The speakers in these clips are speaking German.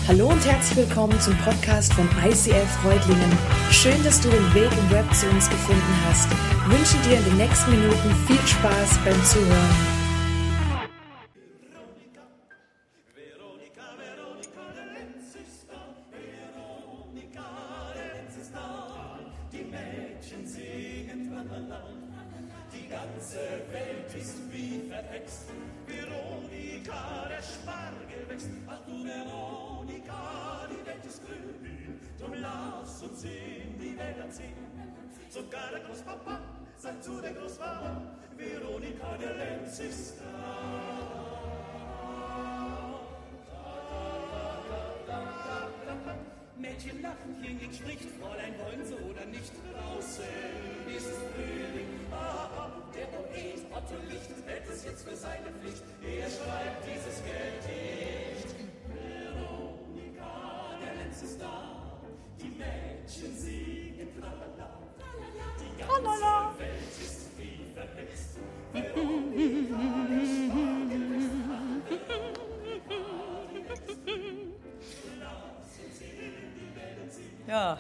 Hallo und herzlich willkommen zum Podcast von ICF Reutlingen. Schön, dass du den Weg im Web zu uns gefunden hast. Wir wünschen dir in den nächsten Minuten viel Spaß beim Zuhören. Die Mädchen singen tralala, die ganze Welt ist wie verhext. Veronika, der Spargel wächst. Ach du Veronika, die Welt ist grün. Drum lass uns in die Welt ziehen. Sogar der Großpapa sagt zu der Großmama, Veronika, der Lenz ist da. Mädchen lachen, Klingel spricht, Fräulein, wollen sie oder nicht? Draußen ist Frühling, der Poet Otto Licht hält es jetzt für seine Pflicht. Er schreibt dieses Gedicht. Veronika, der Lenz ist da, die Mädchen singen tralala, die ganze Welt ist wie verhext. Veronika, der Spargel wächst, Ja,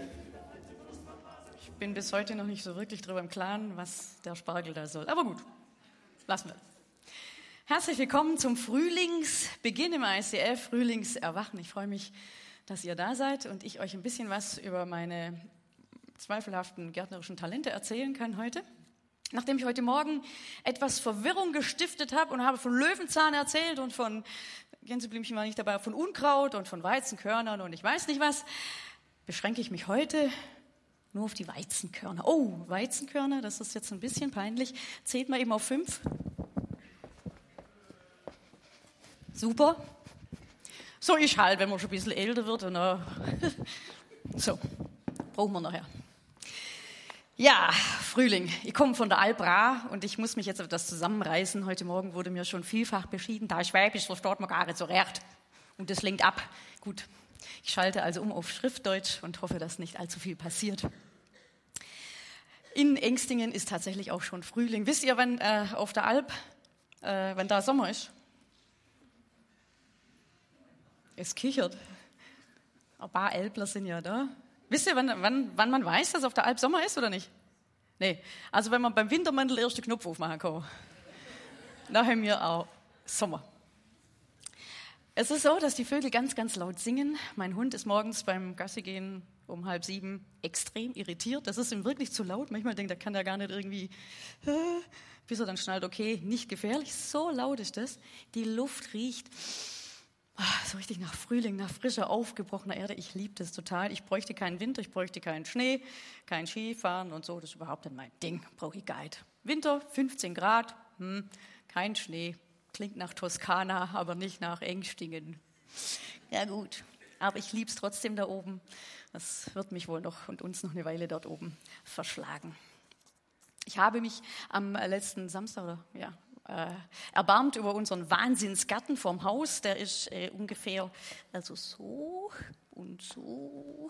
ich bin bis heute noch nicht so wirklich drüber im Klaren, was der Spargel da soll. Aber gut, lassen wir. Herzlich willkommen zum Frühlingsbeginn im ICF, Frühlingserwachen. Ich freue mich, dass ihr da seid und ich euch ein bisschen was über meine zweifelhaften gärtnerischen Talente erzählen kann heute. Nachdem ich heute Morgen etwas Verwirrung gestiftet habe und habe von Löwenzahn erzählt und von, Gänseblümchen war nicht dabei, von Unkraut und von Weizenkörnern und ich weiß nicht was, beschränke ich mich heute nur auf die Weizenkörner. Oh, Weizenkörner, das ist jetzt ein bisschen peinlich. Zählt mal eben auf 5. Super. So ist halt, wenn man schon ein bisschen älter wird. Und, so, brauchen wir nachher. Ja, Frühling. Ich komme von der Alp Ra und ich muss mich jetzt etwas zusammenreißen. Heute Morgen wurde mir schon vielfach beschieden, da Schwäbisch versteht man gar nicht so recht. Und das lenkt ab. Gut. Ich schalte also um auf Schriftdeutsch und hoffe, dass nicht allzu viel passiert. In Engstingen ist tatsächlich auch schon Frühling. Wisst ihr, wann auf der Alp, wenn da Sommer ist? Es kichert. Ein paar Elbler sind ja da. Wisst ihr, wann man weiß, dass auf der Alp Sommer ist oder nicht? Nee. Also wenn man beim Wintermantel den ersten Knopf aufmachen kann, dann haben wir auch Sommer. Es ist so, dass die Vögel ganz, ganz laut singen. Mein Hund ist morgens beim Gassigehen um 6:30 extrem irritiert. Das ist ihm wirklich zu laut. Manchmal denkt er, kann er gar nicht irgendwie, bis er dann schnallt, okay, nicht gefährlich. So laut ist das. Die Luft riecht so richtig nach Frühling, nach frischer, aufgebrochener Erde. Ich liebe das total. Ich bräuchte keinen Winter, ich bräuchte keinen Schnee, kein Skifahren und so. Das ist überhaupt nicht mein Ding. Brauche ich gar nicht. Winter, 15 Grad, kein Schnee. Klingt nach Toskana, aber nicht nach Engstingen. Ja gut, aber ich liebe es trotzdem da oben. Das wird mich wohl noch und uns noch eine Weile dort oben verschlagen. Ich habe mich am letzten Samstag erbarmt über unseren Wahnsinnsgarten vorm Haus. Der ist ungefähr also so und so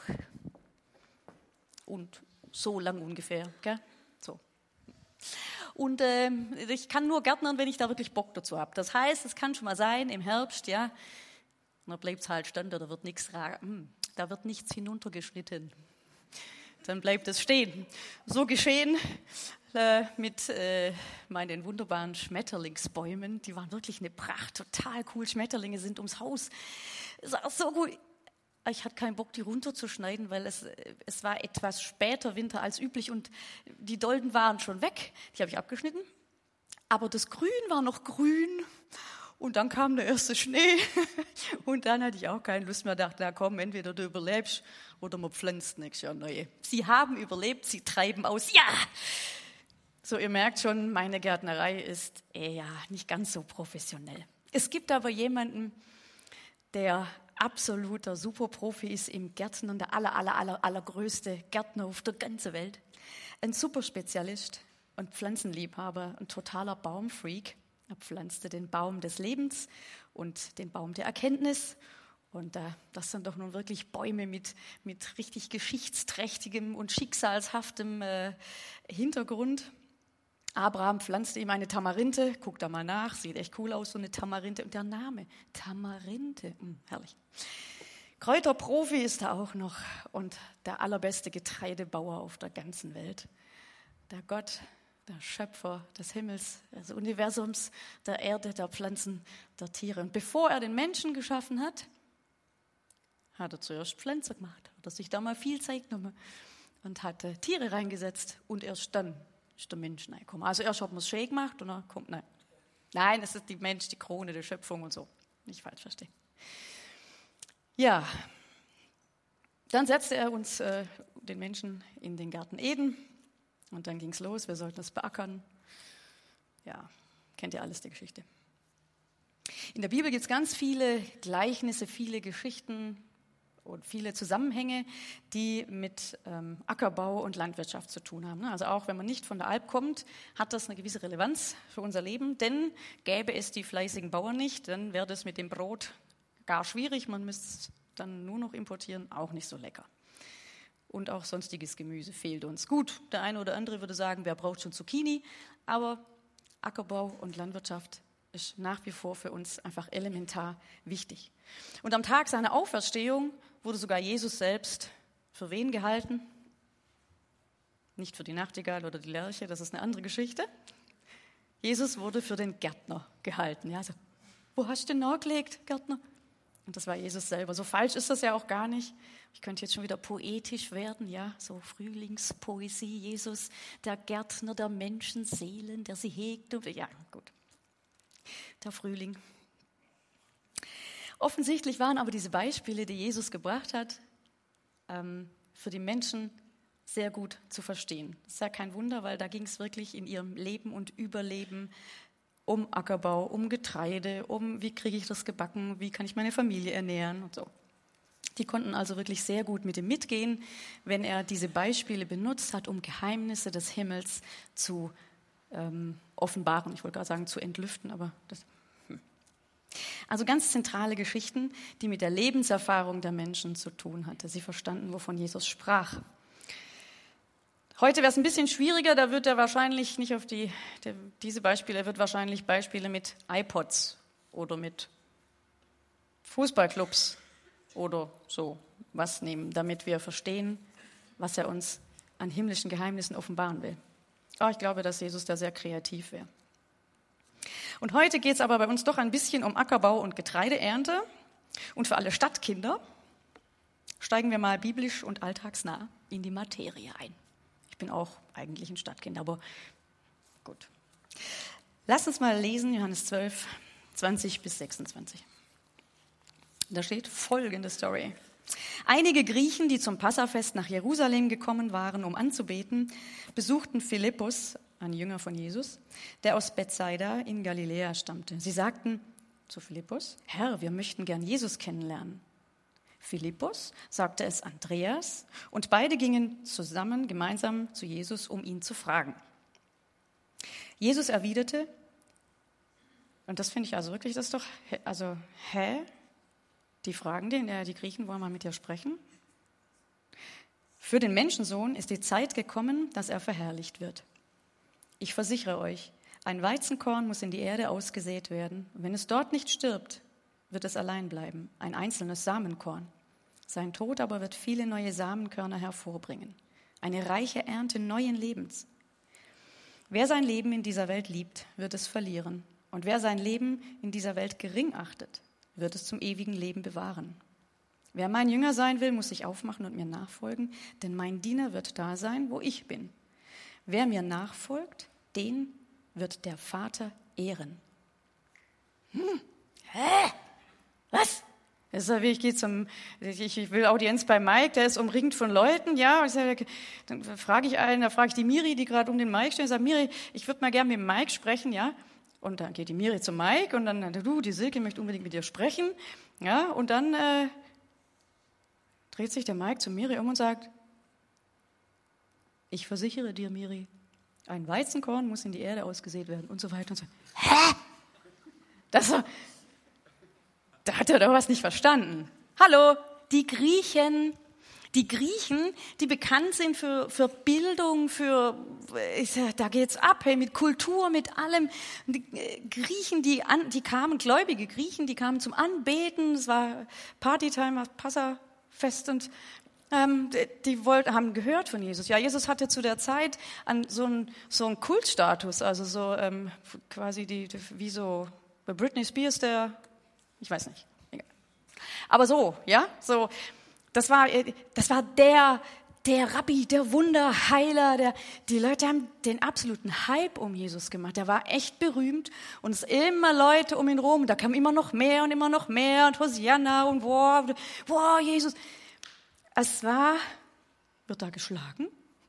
und so lang ungefähr, gell? So. Und ich kann nur gärtnern, wenn ich da wirklich Bock dazu habe. Das heißt, es kann schon mal sein, im Herbst, ja, dann bleibt es halt stehen, da wird nichts hinuntergeschnitten. Dann bleibt es stehen. So geschehen mit meinen wunderbaren Schmetterlingsbäumen. Die waren wirklich eine Pracht, total cool. Schmetterlinge sind ums Haus. Es war so gut. Ich hatte keinen Bock, die runterzuschneiden, weil es war etwas später Winter als üblich und die Dolden waren schon weg. Die habe ich abgeschnitten. Aber das Grün war noch grün und dann kam der erste Schnee und dann hatte ich auch keine Lust mehr. Dachte, na komm, entweder du überlebst oder man pflanzt nächstes Jahr neue. Sie haben überlebt, sie treiben aus. Ja! So, ihr merkt schon, meine Gärtnerei ist nicht ganz so professionell. Es gibt aber jemanden, der absoluter Superprofi ist im Gärtnern, der allergrößte Gärtner auf der ganzen Welt. Ein Superspezialist und Pflanzenliebhaber, ein totaler Baumfreak. Er pflanzte den Baum des Lebens und den Baum der Erkenntnis. Und das sind doch nun wirklich Bäume mit richtig geschichtsträchtigem und schicksalshaftem Hintergrund. Abraham pflanzte ihm eine Tamarinte, guckt da mal nach, sieht echt cool aus, so eine Tamarinte. Und der Name, Tamarinte, herrlich. Kräuterprofi ist er auch noch und der allerbeste Getreidebauer auf der ganzen Welt. Der Gott, der Schöpfer des Himmels, des Universums, der Erde, der Pflanzen, der Tiere. Und bevor er den Menschen geschaffen hat, hat er zuerst Pflanzen gemacht. Hat er sich da mal viel Zeit genommen und hat Tiere reingesetzt und erst dann ist der Mensch reingekommen. Also erst hat man es schön gemacht und dann kommt, nein, es ist die Mensch, die Krone der Schöpfung und so. Nicht falsch verstehen. Ja, dann setzte er uns, den Menschen, in den Garten Eden und dann ging es los, wir sollten es beackern. Ja, kennt ihr alles, die Geschichte. In der Bibel gibt es ganz viele Gleichnisse, viele Geschichten und viele Zusammenhänge, die mit Ackerbau und Landwirtschaft zu tun haben. Also auch wenn man nicht von der Alp kommt, hat das eine gewisse Relevanz für unser Leben, denn gäbe es die fleißigen Bauern nicht, dann wäre das mit dem Brot gar schwierig, man müsste es dann nur noch importieren, auch nicht so lecker. Und auch sonstiges Gemüse fehlt uns. Gut, der eine oder andere würde sagen, wer braucht schon Zucchini, aber Ackerbau und Landwirtschaft ist nach wie vor für uns einfach elementar wichtig. Und am Tag seiner Auferstehung wurde sogar Jesus selbst für wen gehalten? Nicht für die Nachtigall oder die Lerche, das ist eine andere Geschichte. Jesus wurde für den Gärtner gehalten. Ja, also, wo hast du den nachgelegt, Gärtner? Und das war Jesus selber. So falsch ist das ja auch gar nicht. Ich könnte jetzt schon wieder poetisch werden, ja, so Frühlingspoesie. Jesus, der Gärtner der Menschenseelen, der sie hegt. Und, ja, gut. Der Frühling. Offensichtlich waren aber diese Beispiele, die Jesus gebracht hat, für die Menschen sehr gut zu verstehen. Das ist ja kein Wunder, weil da ging es wirklich in ihrem Leben und Überleben um Ackerbau, um Getreide, um wie kriege ich das gebacken, wie kann ich meine Familie ernähren und so. Die konnten also wirklich sehr gut mit ihm mitgehen, wenn er diese Beispiele benutzt hat, um Geheimnisse des Himmels zu offenbaren. Ich wollte gerade sagen, zu entlüften, aber das. Also ganz zentrale Geschichten, die mit der Lebenserfahrung der Menschen zu tun hatte. Sie verstanden, wovon Jesus sprach. Heute wäre es ein bisschen schwieriger, da wird er wahrscheinlich nicht auf diese Beispiele, er wird wahrscheinlich Beispiele mit iPods oder mit Fußballclubs oder so was nehmen, damit wir verstehen, was er uns an himmlischen Geheimnissen offenbaren will. Aber ich glaube, dass Jesus da sehr kreativ wäre. Und heute geht es aber bei uns doch ein bisschen um Ackerbau und Getreideernte. Und für alle Stadtkinder steigen wir mal biblisch und alltagsnah in die Materie ein. Ich bin auch eigentlich ein Stadtkind, aber gut. Lass uns mal lesen, Johannes 12, 20 bis 26. Da steht folgende Story. Einige Griechen, die zum Passafest nach Jerusalem gekommen waren, um anzubeten, besuchten Philippus, ein Jünger von Jesus, der aus Bethsaida in Galiläa stammte. Sie sagten zu Philippus: Herr, wir möchten gern Jesus kennenlernen. Philippus sagte es Andreas und beide gingen zusammen, gemeinsam zu Jesus, um ihn zu fragen. Jesus erwiderte, und das finde ich also wirklich, das ist doch, also, die fragen den, die Griechen wollen mal mit dir sprechen. Für den Menschensohn ist die Zeit gekommen, dass er verherrlicht wird. Ich versichere euch, ein Weizenkorn muss in die Erde ausgesät werden. Und wenn es dort nicht stirbt, wird es allein bleiben, ein einzelnes Samenkorn. Sein Tod aber wird viele neue Samenkörner hervorbringen, eine reiche Ernte neuen Lebens. Wer sein Leben in dieser Welt liebt, wird es verlieren. Und wer sein Leben in dieser Welt gering achtet, wird es zum ewigen Leben bewahren. Wer mein Jünger sein will, muss sich aufmachen und mir nachfolgen, denn mein Diener wird da sein, wo ich bin. Wer mir nachfolgt, den wird der Vater ehren. Was? Ich will Audienz bei Mike, der ist umringt von Leuten, ja. Dann frage ich die Miri, die gerade um den Mike steht, und sage, Miri, ich würde mal gerne mit dem Mike sprechen, ja. Und dann geht die Miri zu Mike und dann, die Silke möchte unbedingt mit dir sprechen, ja. Und dann dreht sich der Mike zu Miri um und sagt, ich versichere dir, Miri, ein Weizenkorn muss in die Erde ausgesät werden und so weiter und so. Hä? Da hat er doch was nicht verstanden. Hallo, die Griechen, Die Griechen, die bekannt sind für Bildung, da geht's ab, hey, mit Kultur, mit allem. Die Griechen, die kamen, gläubige Griechen, die kamen zum Anbeten, es war Partytime, Passafest und haben gehört von Jesus. Ja, Jesus hatte zu der Zeit so einen Kultstatus, also so quasi wie so bei Britney Spears ich weiß nicht, egal. Aber so, ja, so, das war der Rabbi, der Wunderheiler, die Leute haben den absoluten Hype um Jesus gemacht. Der war echt berühmt und es immer Leute um ihn rum. Da kam immer noch mehr und Hosianna und wow, Jesus. Wird da geschlagen?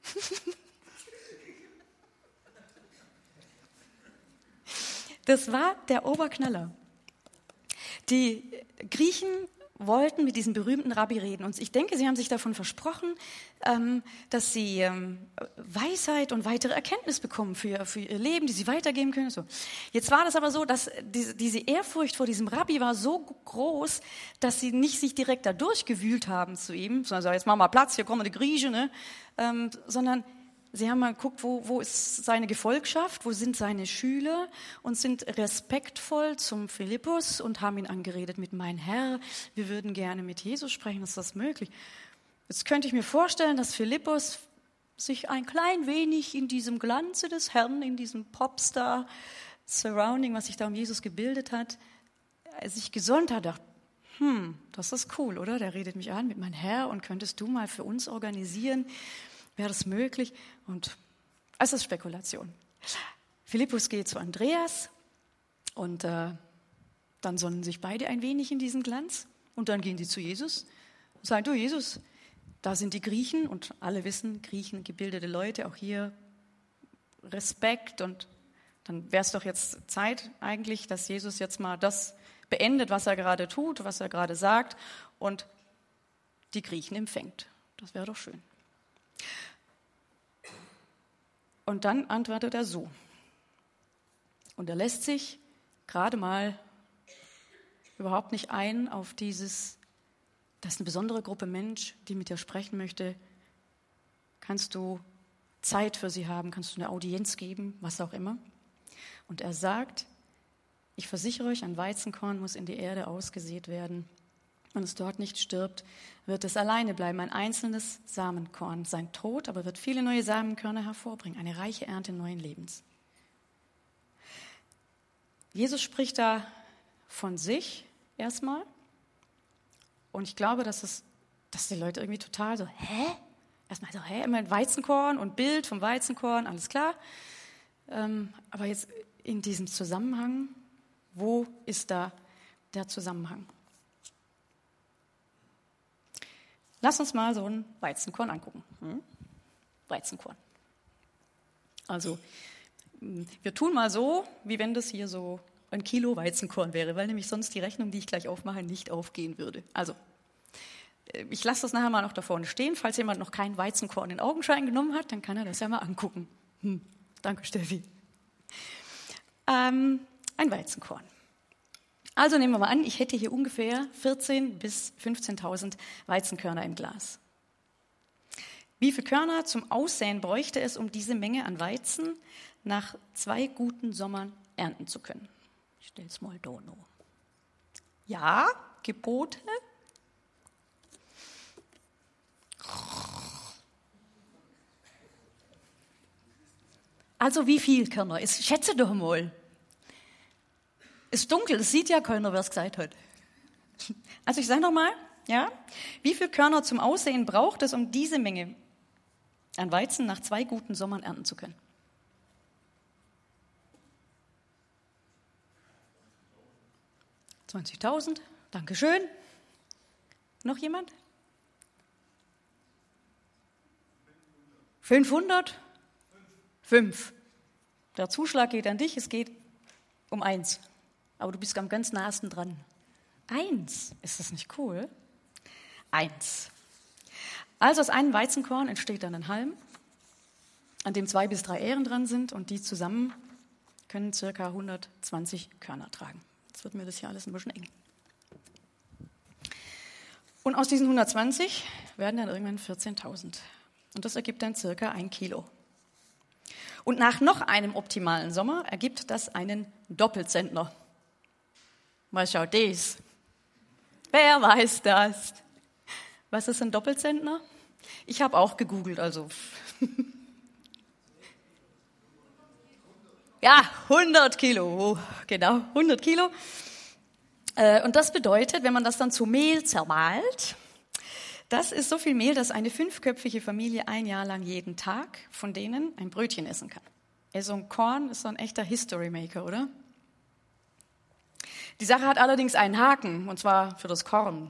Das war der Oberknaller. Die Griechen wollten mit diesem berühmten Rabbi reden. Und ich denke, sie haben sich davon versprochen, dass sie Weisheit und weitere Erkenntnis bekommen für ihr Leben, die sie weitergeben können. So. Jetzt war das aber so, dass diese Ehrfurcht vor diesem Rabbi war so groß, dass sie nicht sich direkt da durchgewühlt haben zu ihm, sondern sagen, jetzt machen wir Platz, hier kommen die Griechen, ne? Sondern sie haben mal geguckt, wo ist seine Gefolgschaft, wo sind seine Schüler und sind respektvoll zum Philippus und haben ihn angeredet mit mein Herr, wir würden gerne mit Jesus sprechen, ist das möglich? Jetzt könnte ich mir vorstellen, dass Philippus sich ein klein wenig in diesem Glanze des Herrn, in diesem Popstar-Surrounding, was sich da um Jesus gebildet hat, sich gesonnt hat, dachte, das ist cool, oder? Der redet mich an mit mein Herr und könntest du mal für uns organisieren? Wäre das möglich? Und es ist Spekulation. Philippus geht zu Andreas und dann sonnen sich beide ein wenig in diesen Glanz und dann gehen sie zu Jesus und sagen, du Jesus, da sind die Griechen und alle wissen, Griechen, gebildete Leute, auch hier Respekt und dann wäre es doch jetzt Zeit eigentlich, dass Jesus jetzt mal das beendet, was er gerade tut, was er gerade sagt und die Griechen empfängt. Das wäre doch schön. Und dann antwortet er so. Und er lässt sich gerade mal überhaupt nicht ein auf das ist eine besondere Gruppe Mensch, die mit dir sprechen möchte. Kannst du Zeit für sie haben? Kannst du eine Audienz geben? Was auch immer. Und er sagt, ich versichere euch, ein Weizenkorn muss in die Erde ausgesät werden. Wenn es dort nicht stirbt, wird es alleine bleiben, ein einzelnes Samenkorn. Sein Tod aber wird viele neue Samenkörner hervorbringen, eine reiche Ernte neuen Lebens. Jesus spricht da von sich erstmal. Und ich glaube, dass die Leute irgendwie total so, Erstmal so, immer ein Weizenkorn und Bild vom Weizenkorn, alles klar. Aber jetzt in diesem Zusammenhang, wo ist da der Zusammenhang? Lass uns mal so ein Weizenkorn angucken. Weizenkorn. Also, wir tun mal so, wie wenn das hier so 1 Kilo Weizenkorn wäre, weil nämlich sonst die Rechnung, die ich gleich aufmache, nicht aufgehen würde. Also, ich lasse das nachher mal noch da vorne stehen. Falls jemand noch kein Weizenkorn in Augenschein genommen hat, dann kann er das ja mal angucken. Danke, Steffi. Ein Weizenkorn. Also nehmen wir mal an, ich hätte hier ungefähr 14.000 bis 15.000 Weizenkörner im Glas. Wie viele Körner zum Aussäen bräuchte es, um diese Menge an Weizen nach 2 guten Sommern ernten zu können? Ich stelle es mal da noch. Ja, Gebote. Also wie viel Körner? Ich schätze doch mal. Ist dunkel, es sieht ja keiner, wer es gesagt hat. Also ich sage nochmal, ja, wie viel Körner zum Aussehen braucht es, um diese Menge an Weizen nach 2 guten Sommern ernten zu können? 20.000, Dankeschön. Noch jemand? 500? 5. Der Zuschlag geht an dich, es geht um 1. Aber du bist am ganz nahesten dran. 1, ist das nicht cool? 1. Also aus einem Weizenkorn entsteht dann ein Halm, an dem 2 bis 3 Ähren dran sind und die zusammen können ca. 120 Körner tragen. Jetzt wird mir das hier alles ein bisschen eng. Und aus diesen 120 werden dann irgendwann 14.000. Und das ergibt dann circa 1 Kilo. Und nach noch einem optimalen Sommer ergibt das einen Doppelzentner. Mal schau das. Wer weiß das? Was ist ein Doppelzentner? Ich habe auch gegoogelt, also. Ja, 100 Kilo, genau, 100 Kilo. Und das bedeutet, wenn man das dann zu Mehl zermahlt, das ist so viel Mehl, dass eine 5-köpfige Familie 1 Jahr lang jeden Tag von denen ein Brötchen essen kann. Also ein Korn ist so ein echter History Maker, oder? Die Sache hat allerdings einen Haken, und zwar für das Korn.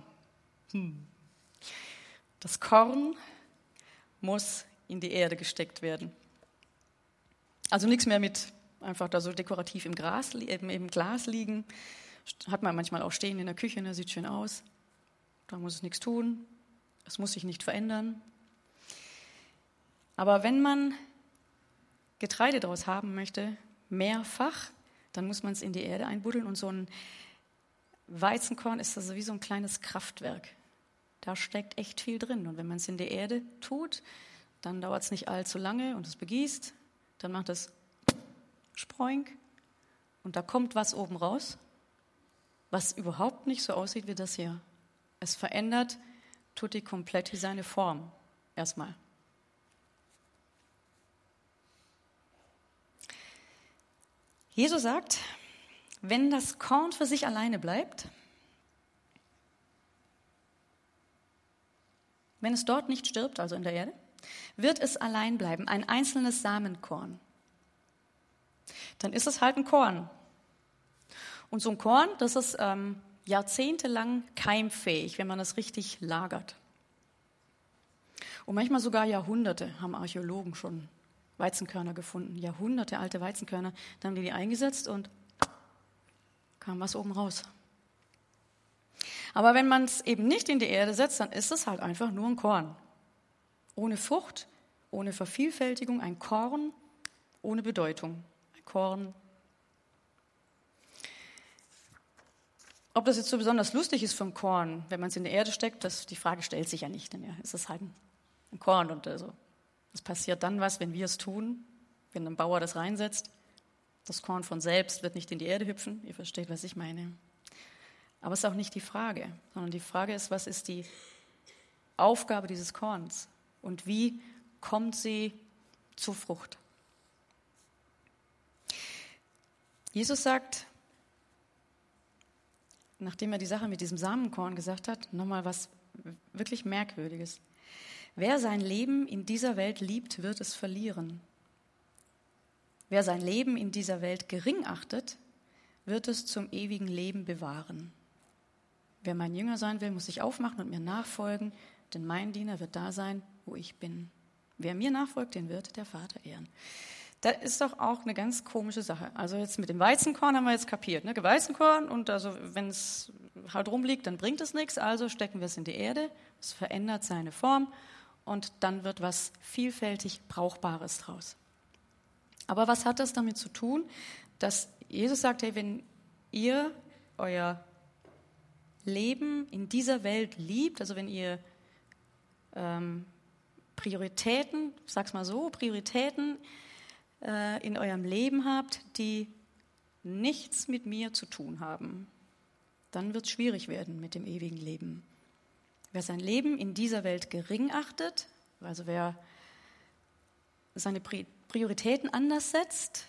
Das Korn muss in die Erde gesteckt werden. Also nichts mehr mit einfach da so dekorativ im Glas liegen. Hat man manchmal auch stehen in der Küche, ne, sieht schön aus. Da muss es nichts tun. Es muss sich nicht verändern. Aber wenn man Getreide daraus haben möchte, mehrfach, dann muss man es in die Erde einbuddeln. Und so ein Weizenkorn ist also wie so ein kleines Kraftwerk. Da steckt echt viel drin. Und wenn man es in die Erde tut, dann dauert es nicht allzu lange und es begießt. Dann macht es Sproink und da kommt was oben raus, was überhaupt nicht so aussieht wie das hier. Es verändert tutti kompletti seine Form erstmal. Jesus sagt, wenn das Korn für sich alleine bleibt, wenn es dort nicht stirbt, also in der Erde, wird es allein bleiben, ein einzelnes Samenkorn. Dann ist es halt ein Korn. Und so ein Korn, das ist jahrzehntelang keimfähig, wenn man es richtig lagert. Und manchmal sogar Jahrhunderte haben Archäologen schon Weizenkörner gefunden. Jahrhunderte alte Weizenkörner. Dann haben die eingesetzt und kam was oben raus. Aber wenn man es eben nicht in die Erde setzt, dann ist es halt einfach nur ein Korn. Ohne Frucht, ohne Vervielfältigung, ein Korn ohne Bedeutung. Ein Korn. Ob das jetzt so besonders lustig ist vom Korn, wenn man es in die Erde steckt, die Frage stellt sich ja nicht. Denn ja, es ist halt ein Korn und also, es passiert dann was, wenn wir es tun, wenn ein Bauer das reinsetzt. Das Korn von selbst wird nicht in die Erde hüpfen. Ihr versteht, was ich meine. Aber es ist auch nicht die Frage, sondern die Frage ist, was ist die Aufgabe dieses Korns und wie kommt sie zur Frucht? Jesus sagt, nachdem er die Sache mit diesem Samenkorn gesagt hat, nochmal was wirklich Merkwürdiges. Wer sein Leben in dieser Welt liebt, wird es verlieren. Wer sein Leben in dieser Welt gering achtet, wird es zum ewigen Leben bewahren. Wer mein Jünger sein will, muss sich aufmachen und mir nachfolgen, denn mein Diener wird da sein, wo ich bin. Wer mir nachfolgt, den wird der Vater ehren. Das ist doch auch eine ganz komische Sache. Also jetzt mit dem Weizenkorn haben wir jetzt kapiert. Ne? Weizenkorn und also wenn es halt rumliegt, dann bringt es nichts. Also stecken wir es in die Erde, es verändert seine Form und dann wird was vielfältig Brauchbares draus. Aber was hat das damit zu tun, dass Jesus sagt, hey, wenn ihr euer Leben in dieser Welt liebt, also wenn ihr Prioritäten, ich sag's mal so, Prioritäten in eurem Leben habt, die nichts mit mir zu tun haben, dann wird es schwierig werden mit dem ewigen Leben. Wer sein Leben in dieser Welt gering achtet, also wer seine Prioritäten anders setzt,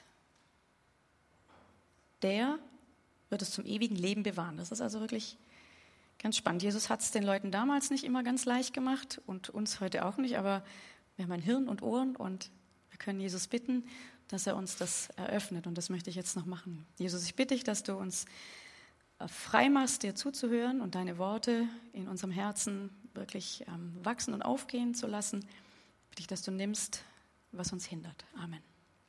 der wird es zum ewigen Leben bewahren. Das ist also wirklich ganz spannend. Jesus hat es den Leuten damals nicht immer ganz leicht gemacht und uns heute auch nicht, aber wir haben ein Hirn und Ohren und wir können Jesus bitten, dass er uns das eröffnet und das möchte ich jetzt noch machen. Jesus, ich bitte dich, dass du uns frei machst, dir zuzuhören und deine Worte in unserem Herzen wirklich wachsen und aufgehen zu lassen. Ich bitte dich, dass du nimmst, was uns hindert. Amen.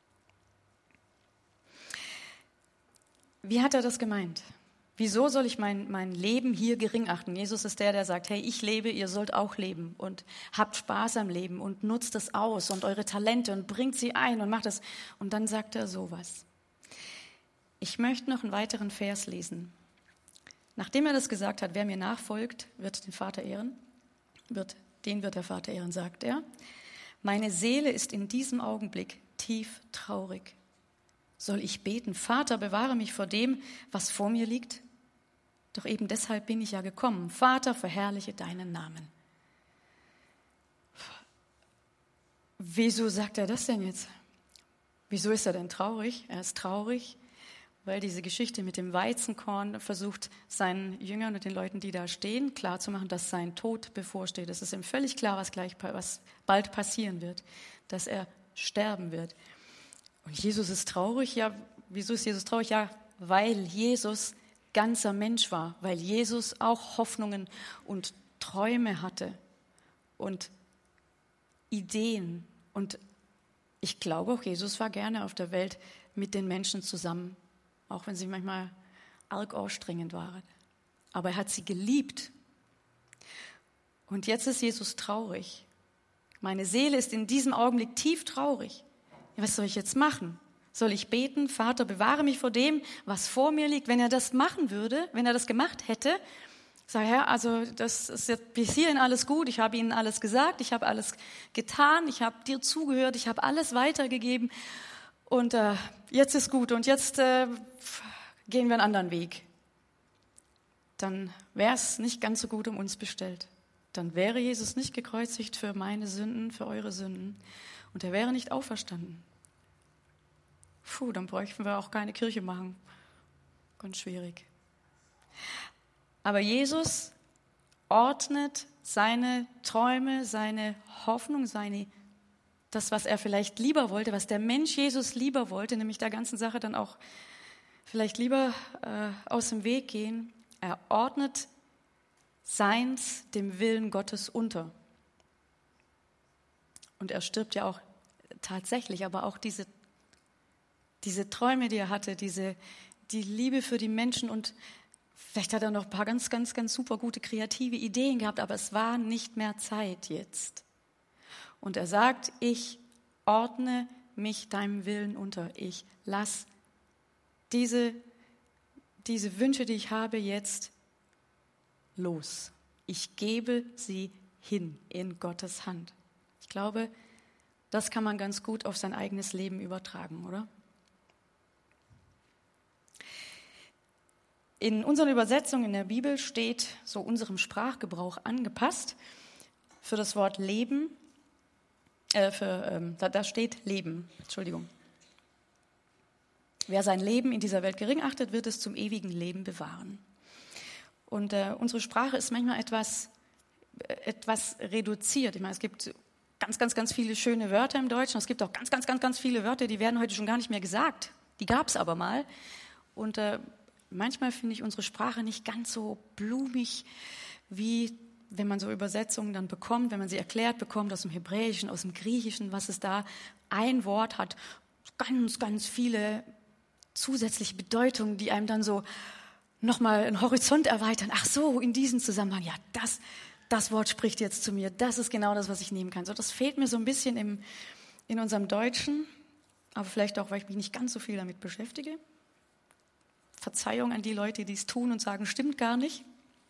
Wie hat er das gemeint? Wieso soll ich mein Leben hier gering achten? Jesus ist der sagt, hey, ich lebe, ihr sollt auch leben und habt Spaß am Leben und nutzt es aus und eure Talente und bringt sie ein und macht es. Und dann sagt er sowas. Ich möchte noch einen weiteren Vers lesen. Nachdem er das gesagt hat, wer mir nachfolgt, wird den Vater ehren, den wird der Vater ehren, sagt er. Meine Seele ist in diesem Augenblick tief traurig. Soll ich beten, Vater, bewahre mich vor dem, was vor mir liegt? Doch eben deshalb bin ich ja gekommen. Vater, verherrliche deinen Namen. Wieso sagt er das denn jetzt? Wieso ist er denn traurig? Er ist traurig, weil diese Geschichte mit dem Weizenkorn versucht, seinen Jüngern und den Leuten, die da stehen, klarzumachen, dass sein Tod bevorsteht. Es ist ihm völlig klar, was bald passieren wird, dass er sterben wird. Und Jesus ist traurig. Ja, wieso ist Jesus traurig? Ja, weil Jesus ganzer Mensch war, weil Jesus auch Hoffnungen und Träume hatte und Ideen. Und ich glaube auch, Jesus war gerne auf der Welt mit den Menschen zusammen, auch wenn sie manchmal arg anstrengend waren. Aber er hat sie geliebt. Und jetzt ist Jesus traurig. Meine Seele ist in diesem Augenblick tief traurig. Ja, was soll ich jetzt machen? Soll ich beten, Vater, bewahre mich vor dem, was vor mir liegt? Wenn er das machen würde, wenn er das gemacht hätte, sag Herr, also das ist jetzt bis hierhin alles gut, ich habe Ihnen alles gesagt, ich habe alles getan, ich habe dir zugehört, ich habe alles weitergegeben und jetzt ist gut und jetzt gehen wir einen anderen Weg. Dann wäre es nicht ganz so gut um uns bestellt. Dann wäre Jesus nicht gekreuzigt für meine Sünden, für eure Sünden und er wäre nicht auferstanden. Dann bräuchten wir auch keine Kirche machen. Ganz schwierig. Aber Jesus ordnet seine Träume, seine Hoffnung, das, was er vielleicht lieber wollte, was der Mensch Jesus lieber wollte, nämlich der ganzen Sache dann auch vielleicht lieber aus dem Weg gehen. Er ordnet seins dem Willen Gottes unter. Und er stirbt ja auch tatsächlich, aber auch diese Träume, die er hatte, die Liebe für die Menschen und vielleicht hat er noch ein paar ganz, ganz, ganz super gute kreative Ideen gehabt, aber es war nicht mehr Zeit jetzt. Und er sagt, ich ordne mich deinem Willen unter. Ich lasse diese Wünsche, die ich habe, jetzt los. Ich gebe sie hin in Gottes Hand. Ich glaube, das kann man ganz gut auf sein eigenes Leben übertragen, oder? In unseren Übersetzungen in der Bibel steht, so unserem Sprachgebrauch angepasst, für das Wort Leben, da steht Leben, Entschuldigung. Wer sein Leben in dieser Welt gering achtet, wird es zum ewigen Leben bewahren. Und unsere Sprache ist manchmal etwas reduziert. Ich meine, es gibt ganz, ganz, ganz viele schöne Wörter im Deutschen. Es gibt auch ganz, ganz, ganz, ganz viele Wörter, die werden heute schon gar nicht mehr gesagt. Die gab es aber mal. Und manchmal finde ich unsere Sprache nicht ganz so blumig, wie wenn man so Übersetzungen dann bekommt, wenn man sie erklärt bekommt aus dem Hebräischen, aus dem Griechischen, was es da ein Wort hat. Ganz, ganz viele zusätzliche Bedeutungen, die einem dann so nochmal einen Horizont erweitern. Ach so, in diesem Zusammenhang, ja, das Wort spricht jetzt zu mir. Das ist genau das, was ich nehmen kann. So, das fehlt mir so ein bisschen in unserem Deutschen, aber vielleicht auch, weil ich mich nicht ganz so viel damit beschäftige. Verzeihung an die Leute, die es tun und sagen, stimmt gar nicht.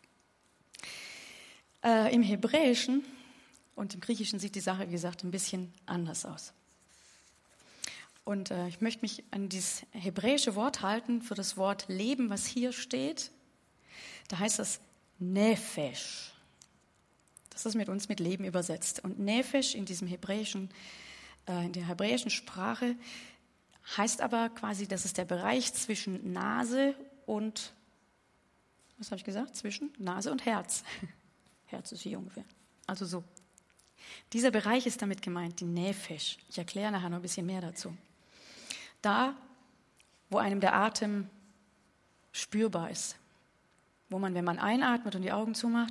Im Hebräischen und im Griechischen sieht die Sache, wie gesagt, ein bisschen anders aus. Und ich möchte mich an dieses hebräische Wort halten für das Wort Leben, was hier steht. Da heißt das Nefesh. Das ist mit uns mit Leben übersetzt. Und Nefesh in der hebräischen Sprache heißt aber quasi, das ist der Bereich zwischen Nase und, was habe ich gesagt? Zwischen Nase und Herz. Herz ist hier ungefähr. Also so. Dieser Bereich ist damit gemeint, die Nefesh. Ich erkläre nachher noch ein bisschen mehr dazu. Da, wo einem der Atem spürbar ist. Wo man, wenn man einatmet und die Augen zumacht,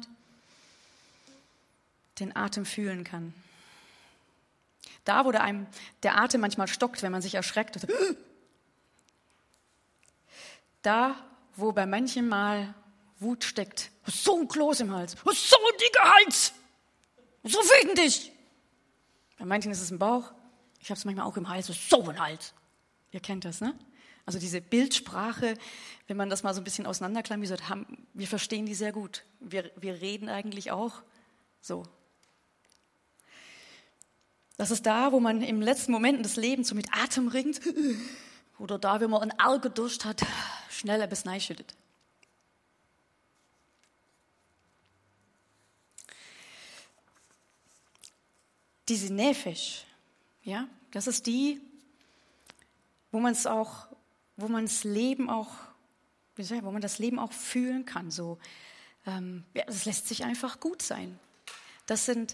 den Atem fühlen kann. Da, wo der Atem manchmal stockt, wenn man sich erschreckt. Da, wo bei manchem Mal Wut steckt. So ein Kloß im Hals. So ein dicker Hals. So wütend ich. Bei manchen ist es im Bauch. Ich habe es manchmal auch im Hals. So ein Hals. Ihr kennt das, ne? Also diese Bildsprache, wenn man das mal so ein bisschen auseinanderklamüsert, wir verstehen die sehr gut. Wir reden eigentlich auch so. Das ist da, wo man im letzten Momenten des Lebens so mit Atem ringt oder da, wenn man einen argen Durst hat, schnell etwas reinschüttet. Diese Nefesh, ja, das ist die, wo man das Leben auch fühlen kann. So, das lässt sich einfach gut sein. Das sind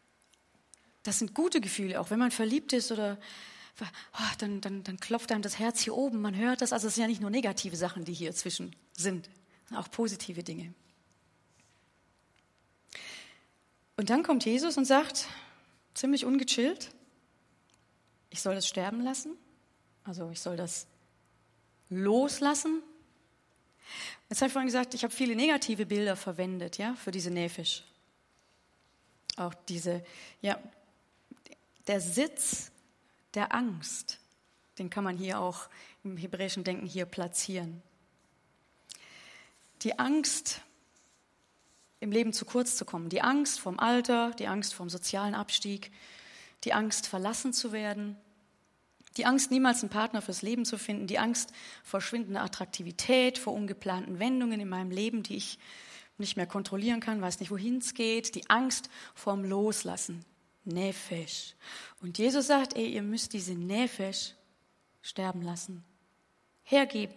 gute Gefühle, auch wenn man verliebt ist oder dann klopft einem das Herz hier oben. Man hört das. Also es sind ja nicht nur negative Sachen, die hier zwischen sind, sondern auch positive Dinge. Und dann kommt Jesus und sagt, ziemlich ungechillt, ich soll das sterben lassen. Also ich soll das loslassen. Jetzt habe ich vorhin gesagt, ich habe viele negative Bilder verwendet, ja, für diese Nefesh. Auch der Sitz der Angst, den kann man hier auch im hebräischen Denken hier platzieren. Die Angst, im Leben zu kurz zu kommen, die Angst vom Alter, die Angst vom sozialen Abstieg, die Angst, verlassen zu werden, die Angst, niemals einen Partner fürs Leben zu finden, die Angst vor schwindender Attraktivität, vor ungeplanten Wendungen in meinem Leben, die ich nicht mehr kontrollieren kann, weiß nicht, wohin es geht, die Angst vorm Loslassen, Nefesh. Und Jesus sagt, ihr müsst diese Nefesh sterben lassen, hergeben.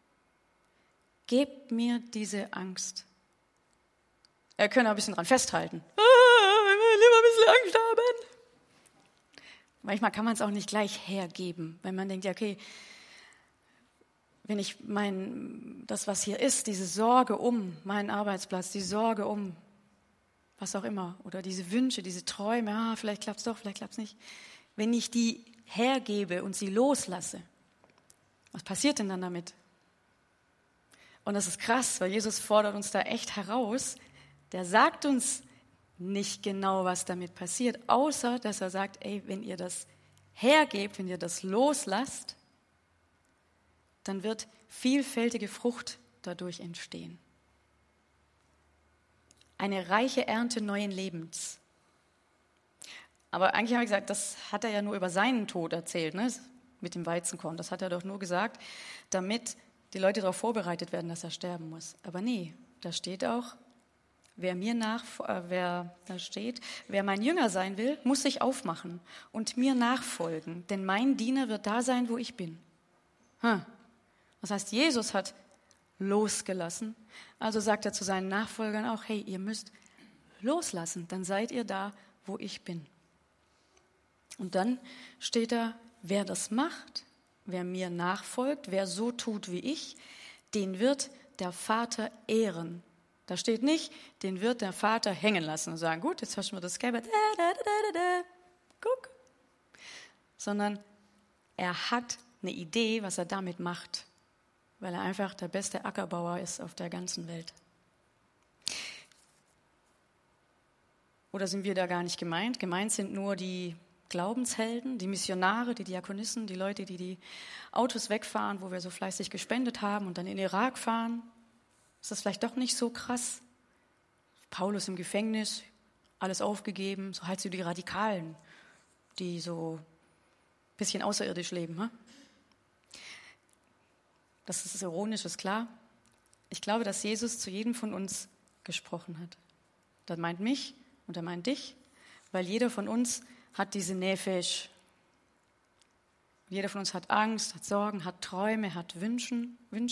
Gebt mir diese Angst. Wir können auch ein bisschen dran festhalten. Wir wollen lieber ein bisschen Angst haben. Manchmal kann man es auch nicht gleich hergeben, wenn man denkt, ja okay, wenn ich das, was hier ist, diese Sorge um meinen Arbeitsplatz, die Sorge um was auch immer, oder diese Wünsche, diese Träume, vielleicht klappt es doch, vielleicht klappt es nicht. Wenn ich die hergebe und sie loslasse, was passiert denn dann damit? Und das ist krass, weil Jesus fordert uns da echt heraus. Der sagt uns nicht genau, was damit passiert, außer dass er sagt, wenn ihr das hergebt, wenn ihr das loslasst, dann wird vielfältige Frucht dadurch entstehen. Eine reiche Ernte neuen Lebens. Aber eigentlich habe ich gesagt, das hat er ja nur über seinen Tod erzählt, ne? Mit dem Weizenkorn. Das hat er doch nur gesagt, damit die Leute darauf vorbereitet werden, dass er sterben muss. Aber nee, da steht auch, wer mein Jünger sein will, muss sich aufmachen und mir nachfolgen, denn mein Diener wird da sein, wo ich bin. Das heißt, Jesus hat losgelassen, also sagt er zu seinen Nachfolgern auch, hey, ihr müsst loslassen, dann seid ihr da, wo ich bin. Und dann steht da, wer das macht, wer mir nachfolgt, wer so tut wie ich, den wird der Vater ehren. Da steht nicht, den wird der Vater hängen lassen und sagen, gut, jetzt hast du mir das Scabbard, guck. Sondern er hat eine Idee, was er damit macht, weil er einfach der beste Ackerbauer ist auf der ganzen Welt. Oder sind wir da gar nicht gemeint? Gemeint sind nur die Glaubenshelden, die Missionare, die Diakonissen, die Leute, die die Autos wegfahren, wo wir so fleißig gespendet haben und dann in den Irak fahren. Ist das vielleicht doch nicht so krass? Paulus im Gefängnis, alles aufgegeben, so halt so die Radikalen, die so ein bisschen außerirdisch leben. Das ist ironisch, ist klar. Ich glaube, dass Jesus zu jedem von uns gesprochen hat. Das meint mich und er meint dich, weil jeder von uns hat diese Nefesh. Jeder von uns hat Angst, hat Sorgen, hat Träume, hat Wünsche.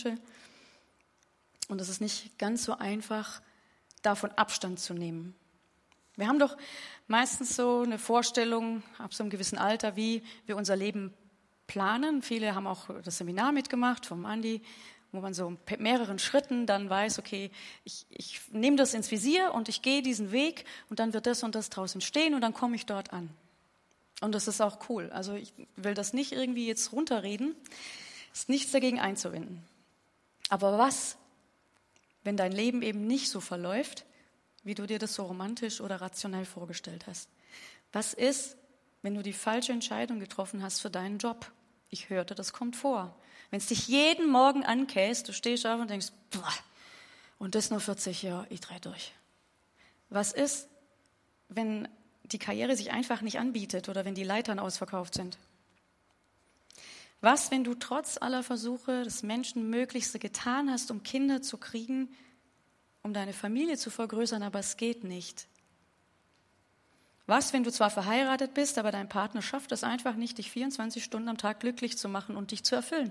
Und es ist nicht ganz so einfach, davon Abstand zu nehmen. Wir haben doch meistens so eine Vorstellung, ab so einem gewissen Alter, wie wir unser Leben planen. Viele haben auch das Seminar mitgemacht vom Andi, wo man so in mehreren Schritten dann weiß, okay, ich nehme das ins Visier und ich gehe diesen Weg und dann wird das und das draußen stehen und dann komme ich dort an. Und das ist auch cool. Also ich will das nicht irgendwie jetzt runterreden. Es ist nichts dagegen einzuwenden. Aber was, wenn dein Leben eben nicht so verläuft, wie du dir das so romantisch oder rationell vorgestellt hast? Was ist, wenn du die falsche Entscheidung getroffen hast für deinen Job? Ich hörte, das kommt vor. Wenn es dich jeden Morgen ankäst, du stehst auf und denkst, boah, und das nur 40 Jahre, ich drehe durch. Was ist, wenn die Karriere sich einfach nicht anbietet oder wenn die Leitern ausverkauft sind? Was, wenn du trotz aller Versuche das Menschenmöglichste getan hast, um Kinder zu kriegen, um deine Familie zu vergrößern, aber es geht nicht? Was, wenn du zwar verheiratet bist, aber dein Partner schafft es einfach nicht, dich 24 Stunden am Tag glücklich zu machen und dich zu erfüllen?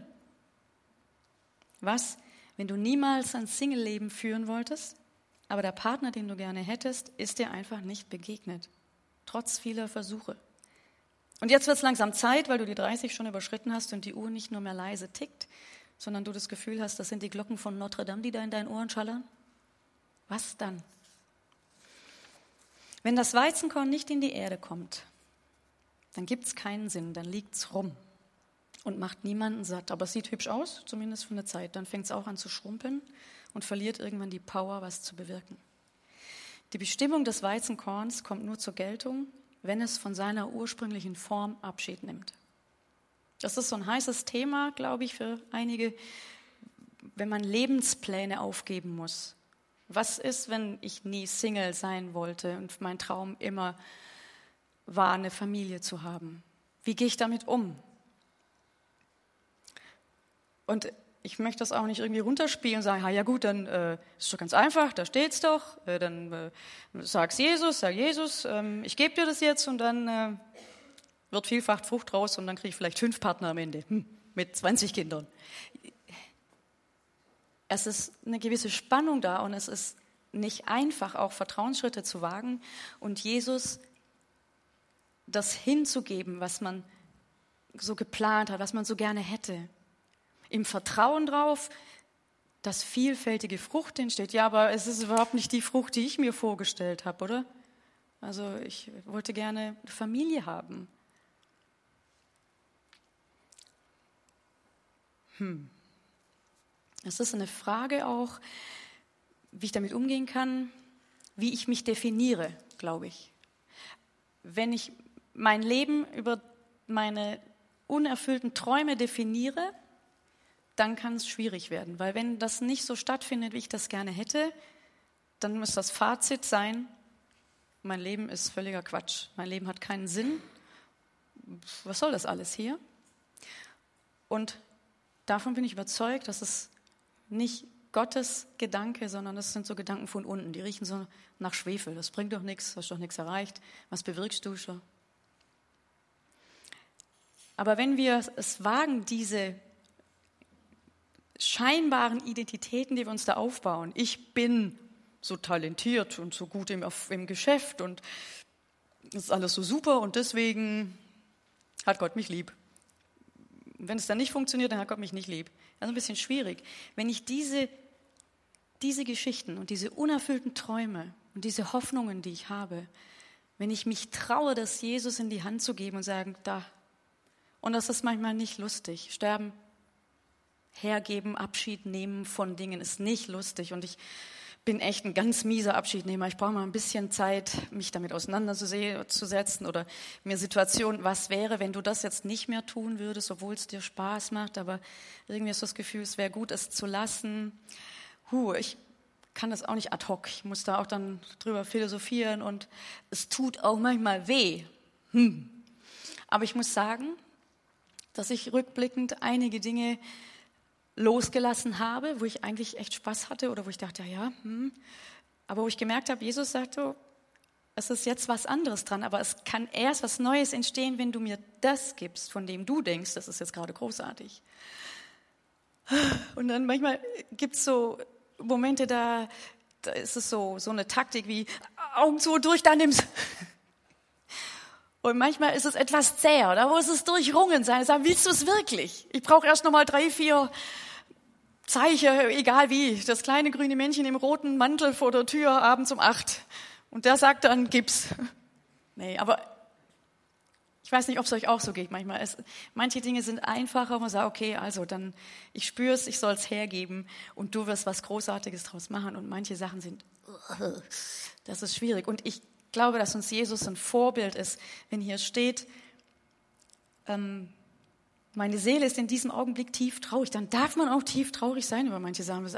Was, wenn du niemals ein Single-Leben führen wolltest, aber der Partner, den du gerne hättest, ist dir einfach nicht begegnet, trotz vieler Versuche? Und jetzt wird es langsam Zeit, weil du die 30 schon überschritten hast und die Uhr nicht nur mehr leise tickt, sondern du das Gefühl hast, das sind die Glocken von Notre Dame, die da in deinen Ohren schallern. Was dann? Wenn das Weizenkorn nicht in die Erde kommt, dann gibt es keinen Sinn, dann liegt es rum und macht niemanden satt. Aber es sieht hübsch aus, zumindest für eine Zeit. Dann fängt es auch an zu schrumpeln und verliert irgendwann die Power, was zu bewirken. Die Bestimmung des Weizenkorns kommt nur zur Geltung, wenn es von seiner ursprünglichen Form Abschied nimmt. Das ist so ein heißes Thema, glaube ich, für einige, wenn man Lebenspläne aufgeben muss. Was ist, wenn ich nie Single sein wollte und mein Traum immer war, eine Familie zu haben? Wie gehe ich damit um? Und ich möchte das auch nicht irgendwie runterspielen und sagen, ja gut, dann ist doch ganz einfach, da steht's doch, dann sag Jesus, ich gebe dir das jetzt und dann wird vielfach Frucht raus und dann kriege ich vielleicht 5 Partner am Ende mit 20 Kindern. Es ist eine gewisse Spannung da und es ist nicht einfach, auch Vertrauensschritte zu wagen und Jesus das hinzugeben, was man so geplant hat, was man so gerne hätte. Im Vertrauen drauf, dass vielfältige Frucht entsteht. Ja, aber es ist überhaupt nicht die Frucht, die ich mir vorgestellt habe, oder? Also ich wollte gerne eine Familie haben. Es ist eine Frage auch, wie ich damit umgehen kann, wie ich mich definiere, glaube ich. Wenn ich mein Leben über meine unerfüllten Träume definiere, dann kann es schwierig werden. Weil wenn das nicht so stattfindet, wie ich das gerne hätte, dann muss das Fazit sein, mein Leben ist völliger Quatsch. Mein Leben hat keinen Sinn. Was soll das alles hier? Und davon bin ich überzeugt, dass es nicht Gottes Gedanke, sondern das sind so Gedanken von unten. Die riechen so nach Schwefel. Das bringt doch nichts, hast doch nichts erreicht. Was bewirkst du schon? Aber wenn wir es wagen, diese scheinbaren Identitäten, die wir uns da aufbauen, ich bin so talentiert und so gut im Geschäft und das ist alles so super und deswegen hat Gott mich lieb. Wenn es dann nicht funktioniert, dann hat Gott mich nicht lieb. Das ist ein bisschen schwierig. Wenn ich diese Geschichten und diese unerfüllten Träume und diese Hoffnungen, die ich habe, wenn ich mich traue, das Jesus in die Hand zu geben und sagen, da. Und das ist manchmal nicht lustig. Sterben, hergeben, Abschied nehmen von Dingen ist nicht lustig. Und ich bin echt ein ganz mieser Abschiednehmer. Ich brauche mal ein bisschen Zeit, mich damit auseinanderzusetzen oder mir Situationen, was wäre, wenn du das jetzt nicht mehr tun würdest, obwohl es dir Spaß macht, aber irgendwie ist das Gefühl, es wäre gut, es zu lassen. Ich kann das auch nicht ad hoc. Ich muss da auch dann drüber philosophieren und es tut auch manchmal weh. Aber ich muss sagen, dass ich rückblickend einige Dinge losgelassen habe, wo ich eigentlich echt Spaß hatte oder wo ich dachte, aber wo ich gemerkt habe, Jesus sagt so, es ist jetzt was anderes dran, aber es kann erst was Neues entstehen, wenn du mir das gibst, von dem du denkst, das ist jetzt gerade großartig. Und dann manchmal gibt es so Momente, da ist es so eine Taktik wie Augen zu und durch, dann nimm's. Und manchmal ist es etwas zäher, da muss es durchrungen sein. Sagen, willst du es wirklich? Ich brauche erst noch mal 3, 4 Zeichen, egal wie. Das kleine grüne Männchen im roten Mantel vor der Tür abends um 8. Und der sagt dann, gib's. Nee, aber ich weiß nicht, ob es euch auch so geht manchmal. Manche Dinge sind einfacher, wo man sagt, okay, also dann, ich spüre es, ich soll es hergeben und du wirst was Großartiges draus machen. Und manche Sachen sind, das ist schwierig. Und ich glaube, dass uns Jesus ein Vorbild ist, wenn hier steht, Meine Seele ist in diesem Augenblick tief traurig. Dann darf man auch tief traurig sein über manche Sachen.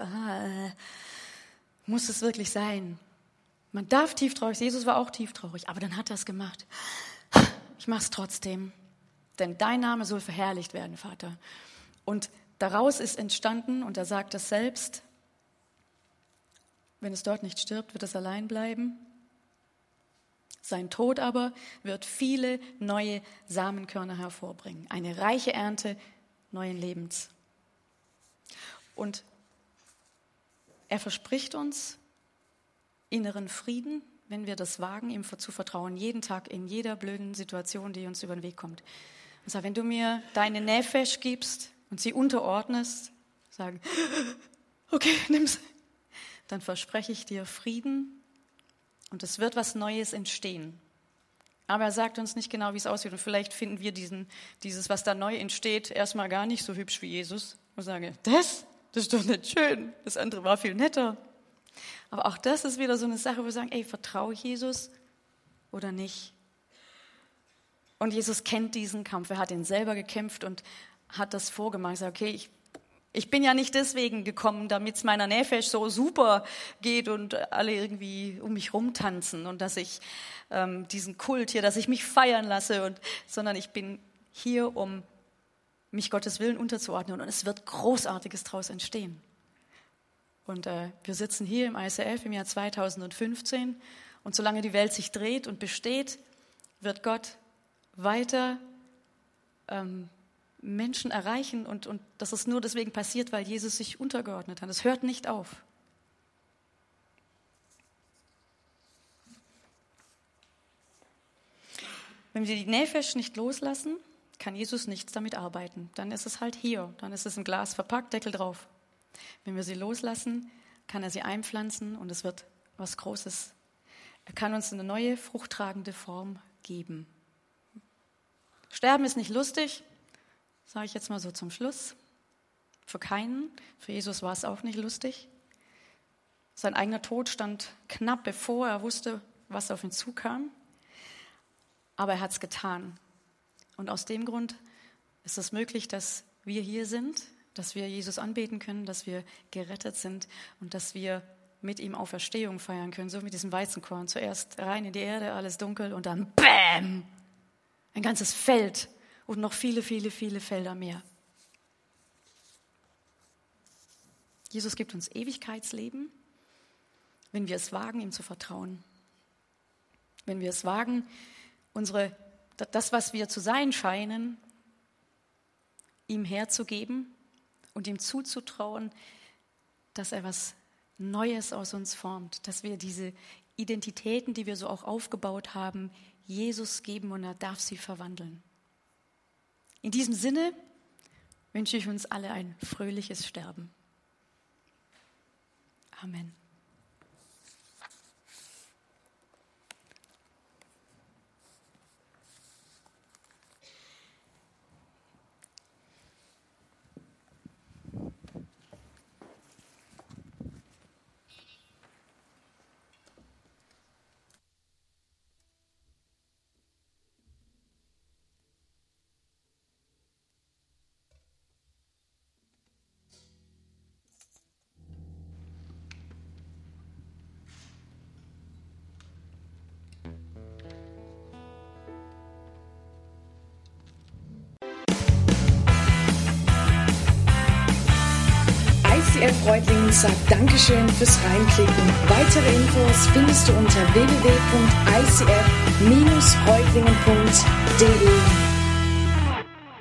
Muss es wirklich sein? Man darf tief traurig sein. Jesus war auch tief traurig, aber dann hat er es gemacht. Ich mache es trotzdem, denn dein Name soll verherrlicht werden, Vater. Und daraus ist entstanden, und er sagt es selbst, wenn es dort nicht stirbt, wird es allein bleiben. Sein Tod aber wird viele neue Samenkörner hervorbringen. Eine reiche Ernte neuen Lebens. Und er verspricht uns inneren Frieden, wenn wir das wagen, ihm zu vertrauen, jeden Tag, in jeder blöden Situation, die uns über den Weg kommt. Und sagt, wenn du mir deine Nefesh gibst und sie unterordnest, sagen, okay, nimm's, dann verspreche ich dir Frieden und es wird was Neues entstehen. Aber er sagt uns nicht genau, wie es aussieht. Und vielleicht finden wir dieses, was da neu entsteht, erstmal gar nicht so hübsch wie Jesus. Und sagen, das ist doch nicht schön. Das andere war viel netter. Aber auch das ist wieder so eine Sache, wo wir sagen, vertraue ich Jesus oder nicht? Und Jesus kennt diesen Kampf. Er hat ihn selber gekämpft und hat das vorgemacht. Er sagt, okay, ich bin ja nicht deswegen gekommen, damit es meiner Nefesh so super geht und alle irgendwie um mich rumtanzen und dass ich diesen Kult hier, dass ich mich feiern lasse, sondern ich bin hier, um mich Gottes Willen unterzuordnen und es wird Großartiges daraus entstehen. Und wir sitzen hier im ICF im Jahr 2015 und solange die Welt sich dreht und besteht, wird Gott weiter Menschen erreichen und das ist nur deswegen passiert, weil Jesus sich untergeordnet hat. Es hört nicht auf. Wenn wir die Nefesh nicht loslassen, kann Jesus nichts damit arbeiten. Dann ist es halt hier, dann ist es im Glas verpackt, Deckel drauf. Wenn wir sie loslassen, kann er sie einpflanzen und es wird was Großes. Er kann uns eine neue, fruchttragende Form geben. Sterben ist nicht lustig, sage ich jetzt mal so zum Schluss. Für keinen, für Jesus war es auch nicht lustig. Sein eigener Tod stand knapp bevor, er wusste, was auf ihn zukam. Aber er hat es getan. Und aus dem Grund ist es möglich, dass wir hier sind, dass wir Jesus anbeten können, dass wir gerettet sind und dass wir mit ihm Auferstehung feiern können, so mit diesem Weizenkorn. Zuerst rein in die Erde, alles dunkel und dann BÄM! Ein ganzes Feld und noch viele, viele, viele Felder mehr. Jesus gibt uns Ewigkeitsleben, wenn wir es wagen, ihm zu vertrauen. Wenn wir es wagen, das, was wir zu sein scheinen, ihm herzugeben und ihm zuzutrauen, dass er was Neues aus uns formt, dass wir diese Identitäten, die wir so auch aufgebaut haben, Jesus geben und er darf sie verwandeln. In diesem Sinne wünsche ich uns alle ein fröhliches Sterben. Amen. ICF Reutlingen sagt Dankeschön fürs Reinklicken. Weitere Infos findest du unter www.icf-reutlingen.de.